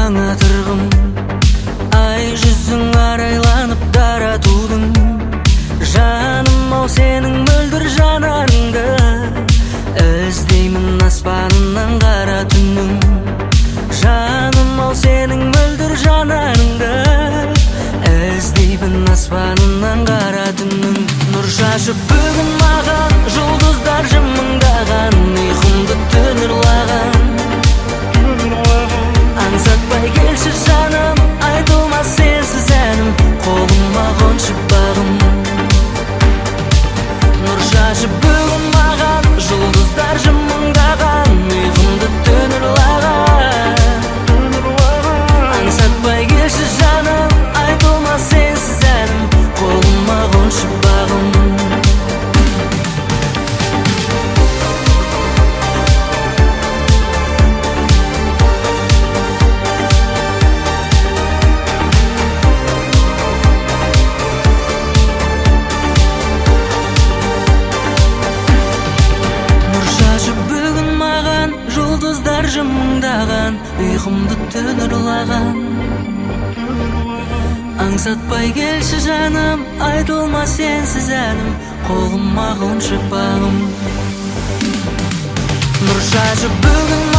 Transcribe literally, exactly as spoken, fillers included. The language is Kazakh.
жаңа тырғым. Ай жүзің арайланып дара тудың. Жаным ау сенің мөлдір жанарыңды, іздеймін аспанынан қара түннің. Жаным ау сенің мөлдір жанарыңды, іздеймін аспанынан қара түннің. Нұр шашып бүгін маған жұлдыздар жымыңдаған, ұйқымды түн ұрлаған. Аңсатпай келші жаным, айтылмас сенсіз әнім, қолыма қоншы бағым. Нұр шашып бүгін маған жұлдыздар жымыңдаған, ұйқымды түн ұрлаған. Аңсатпай келші жаным, айтылмас сенсіз әнім, қолыма қоншы бағым. Жұлдыздар жымыңдаған, ұйқымды түн ұрлаған. Аңсатпай келші жаным, айтылмас сенсіз әнім, қолыма қоншы бағым. Нұр шашып бүгін